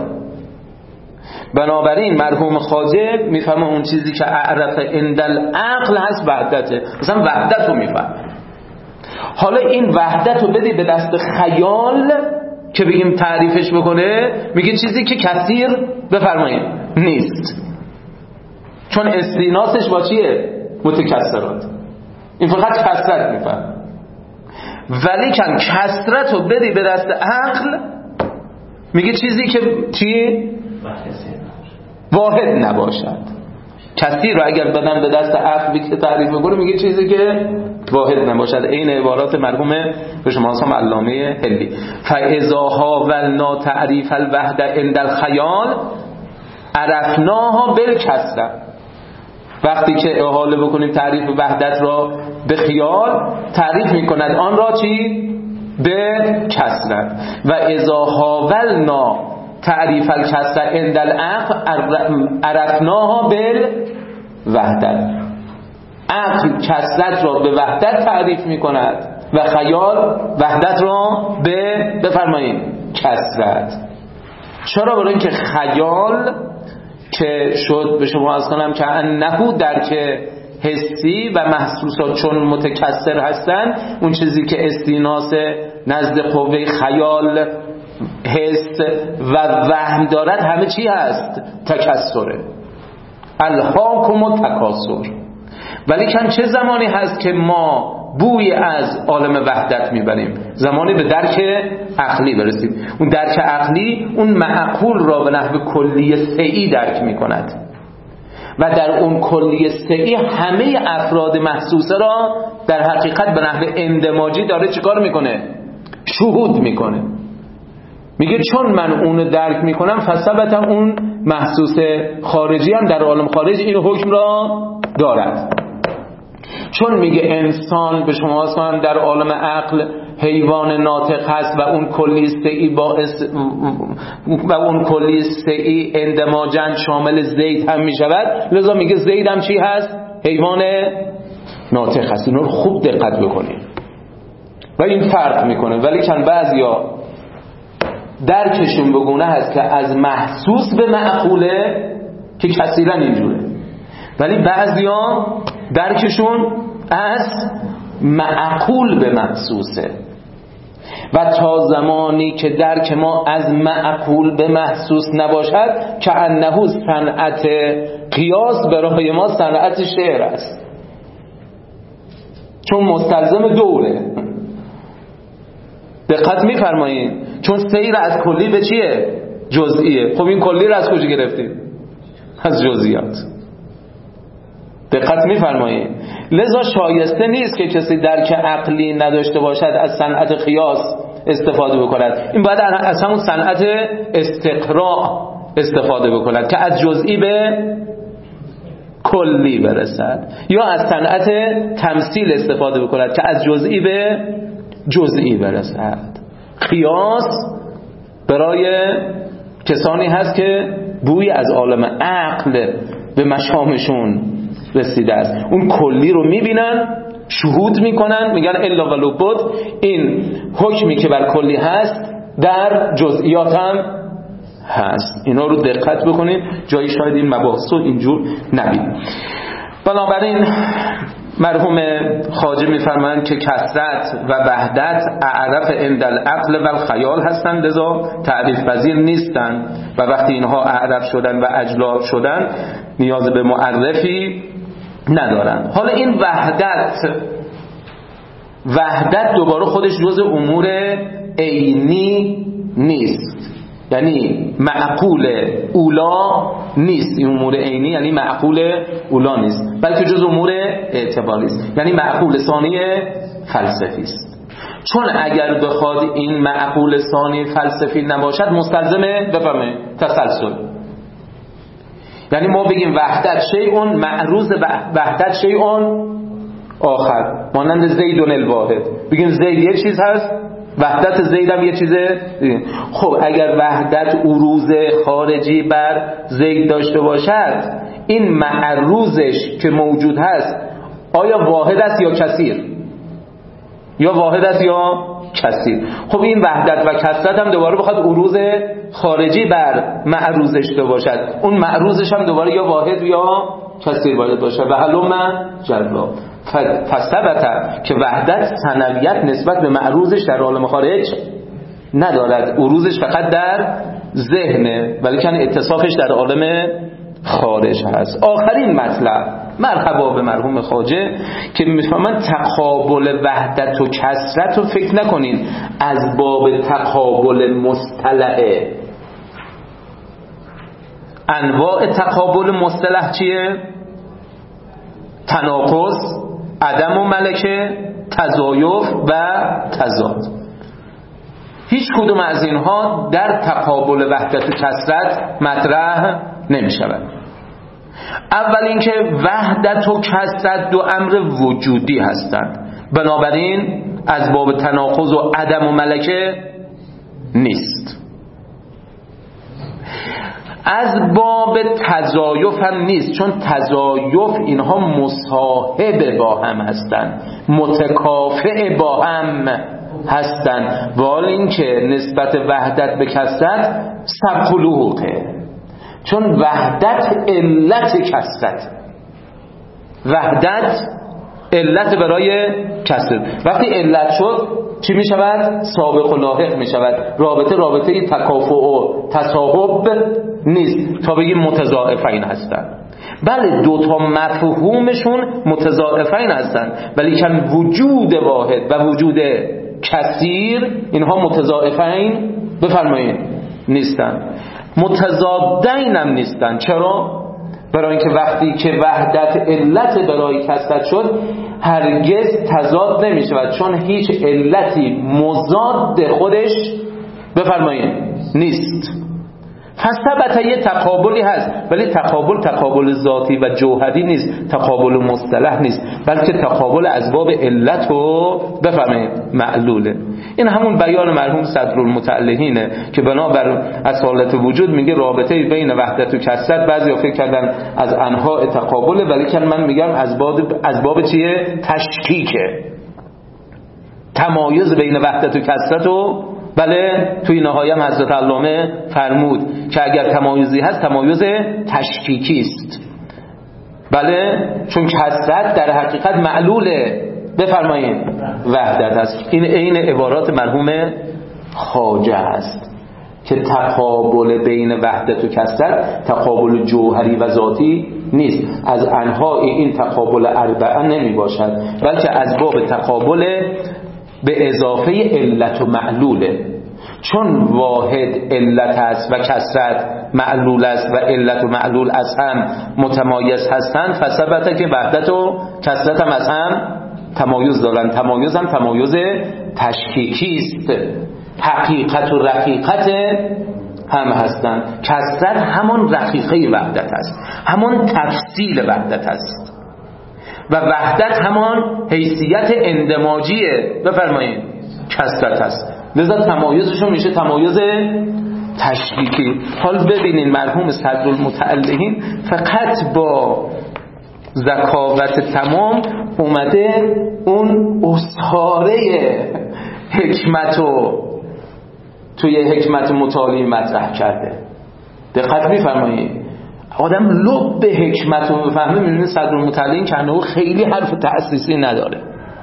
بنابراین مرحوم خواجه میفهمه اون چیزی که اعرف عند العقل هست وحدته، مثلا وحدت رو میفهمه. حالا این وحدت رو بدی به دست خیال که بگیم تعریفش بکنه، میگه چیزی که کثیر بفرمایید نیست، چون استیناسش با چیه؟ متکثرات. این فقط کثرت میفهم. ولی کن کثرت رو بدی به دست عقل، میگه چیزی که چی؟ واحد نباشد. کثیر رو اگر بدن به دست عقل که تعریف بکنه، میگه چیزی که واحد نباشد. این عبارات مرحوم به شما هم علامه هندی. فاذا حاولنا تعریف الوحده عند الخیال عرفناها بالکثره. وقتی که احاله بکنیم تعریف وحدت را به خیال، تعریف میکند آن را چی؟ به کثرت. و اذا حاولنا تعریف الکثره عند العقل عرفناها بالوحدت. عقل کثرت را به وحدت تعریف میکند و خیال وحدت را به بفرمایید کثرت. چرا؟ برای اینکه خیال که شد به شما از کنم که انهو درک حسی و محسوسات چون متکثر هستن، اون چیزی که استیناس نزد قوه خیال حس و وهم دارد همه چی هست؟ تکثره. الهاکم التکاثر. ولی کن چه زمانی هست که ما بوی از عالم وحدت میبریم؟ زمانی به درک عقلی برسیم. اون درک عقلی اون معقول را به نحو کلی سعی درک میکند و در اون کلی سعی همه افراد محسوسه را در حقیقت به نحو اندماجی داره چیکار میکنه؟ شهود میکنه. میگه چون من اونو درک میکنم فثبت اون محسوس خارجی هم در عالم خارج این حکم را دارد. چون میگه انسان به شما هم در عالم عقل حیوان ناطق هست و اون کلی سعی و اون کلی سعی اندماجن شامل زید هم میشود، لذا میگه زید هم چی هست؟ حیوان ناطق هست. اینو رو خوب دقت بکنید و این فرق میکنه. ولی چند بعضیا درکشون بگونه هست که از محسوس به معقوله که کثیرا اینجوره، ولی بعضیا درکشون از معقول به محسوسه. و تا زمانی که درک ما از معقول به محسوس نباشد که انه صنعت قیاس برای ما صنعت شعر است، چون مستلزم دوره. دقت میفرمایید؟ چون سیر از کلی به چیه؟ جزئیه. خب این کلی رو از کجا گرفتیم؟ از جزئیات. دقت میفرمایید؟ لذا شایسته نیست که کسی درک عقلی نداشته باشد از صنعت قیاس استفاده بکند. این باید از همون صنعت استقراء استفاده بکند که از جزئی به کلی برسد، یا از صنعت تمثیل استفاده بکند که از جزئی به جزئی برسد. قیاس برای کسانی هست که بوی از عالم عقل به مشامشون رسیده است. اون کلی رو میبینن، شهود میکنن، میگن الا ولو بد این حکمی که بر کلی هست در جزئیات هم هست. اینا رو دقت بکنید، جایی شاید این مباحث رو اینجور نبینید. بنابراین مرحوم خواجه میفرمایند که کثرت و وحدت اعرف عند العقل و الخیال هستند، لذا تعریف پذیر نیستند و وقتی اینها اعرف شدن و اجلا شدن نیاز به معرفی ندارند. حالا این وحدت وحدت دوباره خودش جز امور عینی نیست، یعنی معقول اولا نیست. این امور عینی یعنی معقول اولا نیست، بلکه جز امور اعتباری است، یعنی معقول ثانی فلسفی است. چون اگر بخواد این معقول ثانی فلسفی نباشد مستلزم بفهمه تسلسل. یعنی ما بگیم وحدت شیء معروض وحدت شیء آخر، مانند زید الواحد، بگیم زید یه چیز هست، وحدت زید هم یه چیزه. خب اگر وحدت عروض خارجی بر زید داشته باشد، این معروضش که موجود هست آیا واحد است یا کثیر؟ یا واحد است یا کثیر؟ خب این وحدت و کثرت هم دوباره بخواد عروض خارجی بر معروض داشته باشد، اون معروضش هم دوباره یا واحد یا کثیر باید باشه. و هلم جرا فثبت که وحدت ثنویت نسبت به معروضش در عالم خارج ندارد، عروضش فقط در ذهنه، ولیکن اتصافش در عالم خارج هست. آخرین مطلب مرحبا به مرحوم خواجه که میفهمن تقابل وحدت و کثرت رو فکر نکنین از باب تقابل مصطلحه. انواع تقابل مصطلح چیه؟ تناقض، عدم و ملکه، تزایف و تضاد. هیچ کدوم از اینها در تقابل وحدت و کثرت مطرح نمی شود. اول اینکه وحدت و کثرت دو امر وجودی هستند، بنابراین از باب تناقض و عدم و ملکه نیست. از باب تزایف هم نیست، چون تزایف اینها مصاحب با هم هستند، متکافئ با هم هستند، ولی اینکه نسبت وحدت به کثرت سبق لحوقه، چون وحدت علت کثرت، وحدت علت برای کثرت. وقتی علت شد چی می شود؟ سابق و لاحق می شود. رابطه تکافؤ و تصاحب نیست تا بگیم متضاعفین هستن. بله دوتا مفهومشون متضاعفین هستن، ولی کن وجود واحد و وجود کثیر اینها متضاعفین بفرمایید نیستن، متضادین هم نیستن. چرا؟ برای اینکه وقتی که وحدت علت برای کثرت شد هرگز تضاد نمی شود، چون هیچ علتی مضاد خودش بفرمایید نیست. فثبت یه تقابلی هست، ولی تقابل ذاتی و جوهری نیست، تقابل مصطلح نیست، بلکه تقابل از باب علت و بفرمایید معلوله. این همون بیان مرحوم صدرالمتعلهینه که بنابر اصالت وجود میگه رابطه بین وحدت و کثرت بعضی فکر کردن از انواع تقابله، ولی که من میگم از باب چیه؟ تشکیکه. تمایز بین وحدت و کثرت و بله توی نهایه هم حضرت علامه فرمود که اگر تمایزی هست تمایز تشکیکی است. بله چون کثرت در حقیقت معلوله بفرمایید وحدت است. این عین عبارات مرحوم خواجه است که تقابل بین وحدت و کثرت تقابل جوهری و ذاتی نیست، از انواع این تقابل اربعه نمی باشد، بلکه از باب تقابل به اضافه علت و معلوله. چون واحد علت است و کثرت معلول است و علت و معلول از هم متمایز هستند، فثبته که وحدت و کثرت هم از هم تمایز دارند. تمایز هم تمایز تشکیکی است، حقیقت و رقیقت هم هستند. کثرت همان رقیقه وحدت است، همان تفصیل وحدت است و وحدت همان حیثیت اندماجی بفرمایید کثرت است، لذا تمایزشون میشه تمایز تشکیکی. حال ببینین مرحوم صدرالمتعلهین فقط با ذکاوت تمام اومده اون اسطوره حکمتو توی حکمت مطالعه مطرح کرده. دقت می‌فرمایید آدم لب به حکمت رو بفهمه می‌بینه صدرالمتعلهین کنه خیلی حرف تأسیسی نداره.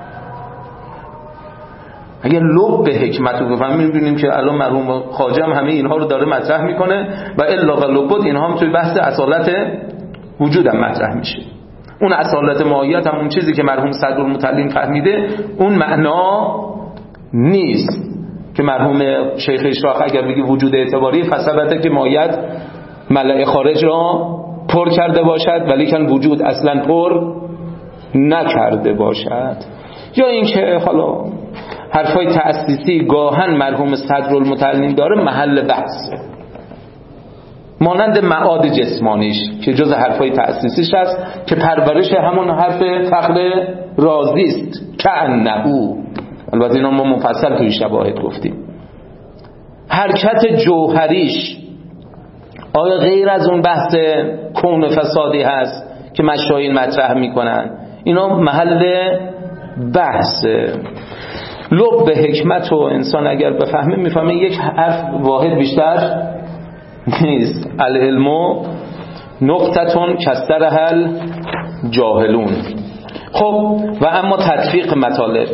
اگر لب به حکمت رو بفهمه می‌بینیم که الان مرحوم خواجه هم همه اینها رو داره مطرح میکنه و الا و لبد اینها هم توی بحث اصالت وجود هم مطرح میشه. اون اصالت ماهیت هم اون چیزی که مرحوم صدرالمتعلم فهمیده اون معنا نیست که مرحوم شیخ اشراق اگر بگی وجود اعتباری فثبته که ماهیت ملأ خارج را پر کرده باشد ولیکن وجود اصلا پر نکرده باشد. یا اینکه حالا حرفای تأسیسی گاهن مرحوم صدرالمتعلم داره محل بحثه، مانند معاد جسمانیش که جز حرفای تأسیسیش هست که پرورش همون حرف فخر رازی است که انهو. البته اینا ما مفصل توی شواهد گفتیم. حرکت جوهریش آیا غیر از اون بحث کون فسادی هست که مشایخ مطرح میکنن؟ اینا محل بحث. لب به حکمت و انسان اگر بفهمه میفهمه یک حرف واحد بیشتر نیست. العلم نقطتون کسرها الجاهلون. خب و اما تطبیق مطالب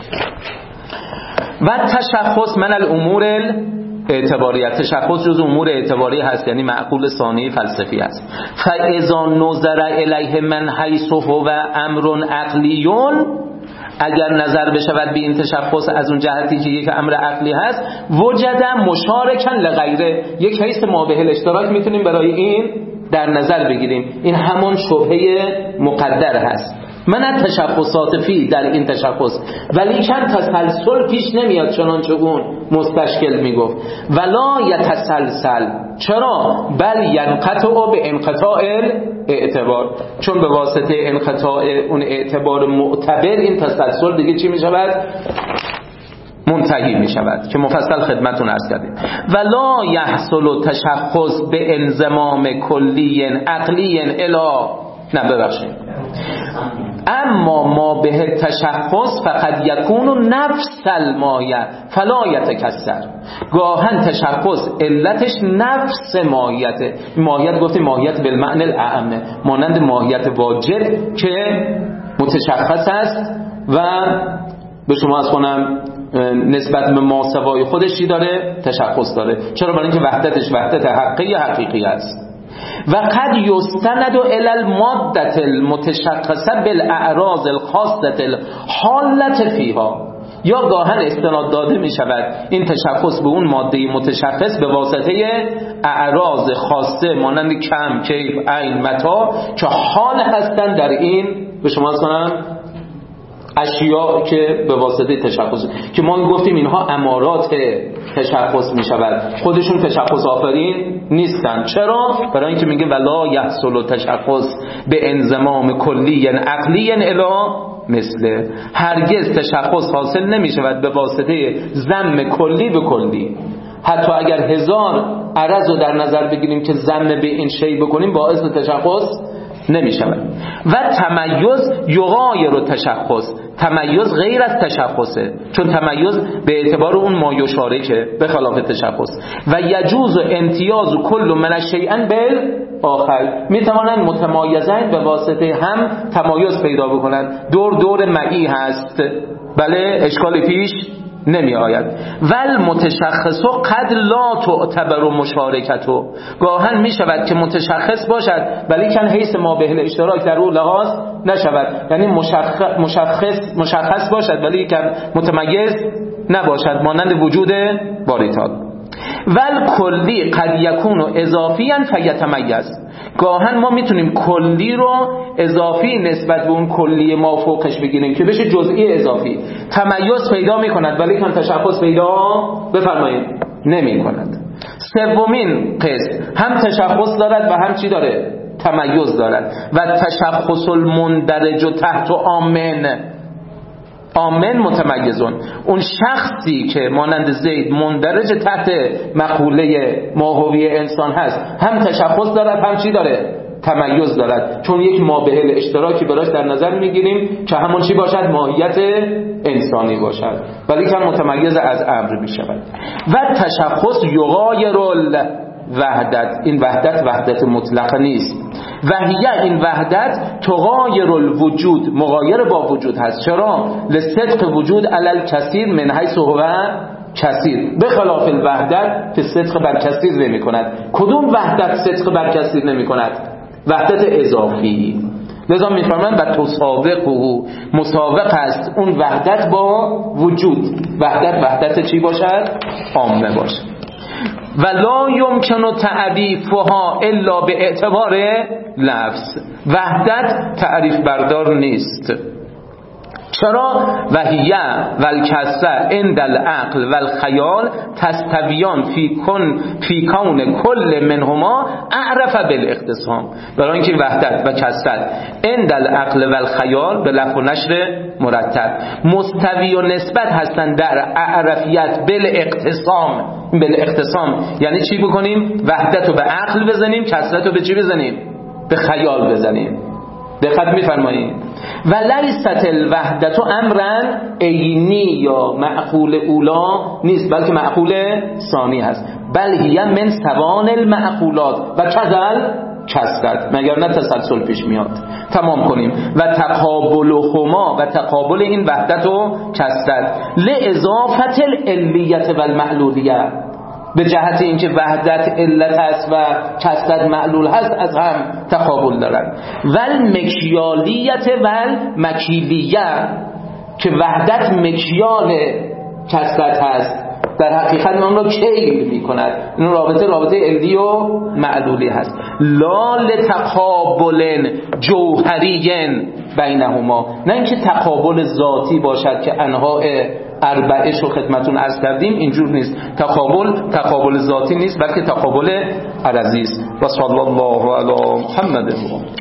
و تشخص من الامور اعتباریت. تشخص جز امور اعتباری هست، یعنی معقول ثانی فلسفی هست. فاذا نظر الیه من حیث هو امر عقلیون، اگر نظر بشود به این تشخص از اون جهتی که یک امر عقلی هست، وجد مشارکا لغیره، یک حیث مابه الاشتراک میتونیم برای این در نظر بگیریم. این همون شبهه مقدر هست. من تشخصات فی در این تشخص ولیکن تسلسل پیش نمیاد چنانچه اون مستشکل میگفت ولا یتسلسل. چرا؟ بل ینقطع به انقطاع اعتبار، چون به واسطه انقطاع اون اعتبار معتبر این تسلسل دیگه چی میشود؟ منتهی میشود که مفصل خدمتون عرض کردیم. ولا یحصل تشخص به انضمام کلی عقلی الی، نه ببخشید، اما ما به تشخص فقط یکون نفس المایه فلا یتکسر. گاهن تشخص علتش نفس ماهیته. ماهیت گفتیم ماهیت بالمعنی الاعم، مانند ماهیت واجد که متشخص است و به شما از کنم نسبت به ماسوای خودش چی داره؟ تشخص داره. چرا؟ برای اینکه وحدتش وحدت حقیقی است. و قد یستند الی الماده المتشخصه بالاعراض الخاصه الحاله فیها، یا گاهن استناد داده می شود این تشخص به اون ماده متشخص به واسطه اعراض خاصه مانند کم، کیف، عین، متاع که حال هستند در این به شما کنم اشیاء که به واسطه تشخص، که ما گفتیم اینها امارات تشخص می شود، خودشون تشخص آفرین نیستن. چرا؟ برای اینکه میگه ولا یحصل تشخص به انضمام کلی عقلی الی مثل، هرگز تشخص حاصل نمی شود به واسطه ضم کلی به کلی. حتی اگر 1000 عرض رو در نظر بگیریم که ضم به این شی بکنیم باعث تشخص نمی شود. و تمیز یغایر تشخص، تمیز غیر از تشخصه، چون تمیز به اعتبار اون ما یشارکه به خلاف تشخص. و یجوز امتیاز کل من شیئا بالآخر، می توانند متمایزین به واسطه هم تمایز پیدا بکنند. دور معی هست، بله اشکالی پیش نمی آید. ول متشخص قد لا تعتبر مشارکتو، گاهن می شود که متشخص باشد ولی کن حیث ما به الاشتراک در او لحاظ نشود، یعنی مشخص باشد ولی کن متمیز نباشد، مانند وجود باریتال. ول کلی قد یکون اضافیا فیتمیز، گاهن ما میتونیم کلی رو اضافی نسبت به اون کلی ما فوقش بگیریم که بشه جزئی اضافی، تمیز پیدا میکند ولی کن تشخص پیدا بفرمایید نمی کند. سومین قسم هم تشخص دارد و هم چی داره؟ تمیز دارد. و تشخص المندرج تحت آمن متمیزون، اون شخصی که مانند زید مندرج تحت مقوله ماهوی انسان هست هم تشخص دارد هم چی داره؟ تمیز دارد، چون یک مابه الاشتراکی براش در نظر میگیریم که همون چی باشد؟ ماهیت انسانی باشد ولی که متمیز از امر میشود. و تشخص یغایر وحدت، این وحدت مطلق نیست. وحیه این وحدت تغایر الوجود، مغایر با وجود هست. چرا؟ لصدق وجود علل کثیر من حیث هو کثیر، به خلاف الوحدت که صدق بر کثیر نمی کند. کدوم وحدت صدق بر کثیر نمی کند؟ وحدت اضافی. لذا میفرمایند و تسابقه، مسابق است اون وحدت با وجود. وحدت چی باشد؟ عامه باشد. و لا یمکن تعریفها الا به اعتبار لفظ. وحدت تعریف بردار نیست. چرا؟ وحیه و الکسه عند العقل و الخیال تستویان فی کون کل منهما اعرف بالاختصام. برای اینکه وحدت و کسرت عند العقل و الخیال به لفظ و نشر مرتب مستوی و نسبت هستند در اعرفیت بالاختصام. بالاختصام یعنی چی بکنیم؟ وحدت رو به عقل بزنیم، کسرت رو به چی بزنیم؟ به خیال بزنیم. دقت می‌فرمایید. و لیست الوحدت امرا عینی یا معقول اولا نیست، بلکه معقول ثانی هست. بل هی من سوان المعقولات و کسرت، مگر نه تسلسل پیش میاد. تمام کنیم. و تقابلهما و تقابل این وحدت و کسرت لاضافت العلیت و المعلولیه، به جهت اینکه وحدت علت است و کسرت معلول هست از هم تقابل دارند. ول مکیالیت ول مکیلیه، که وحدت مکیال کسرت هست، در حقیقت اون را کیل می کند. این رابطه علی و معلولی هست. لا لتقابل جوهری بینهما، نه اینکه تقابل ذاتی باشد که انواع اربعه شو خدمتون عرض کردیم، اینجور نیست. تقابل ذاتی نیست، بلکه تقابل عرضی است. و صلی الله علی محمد.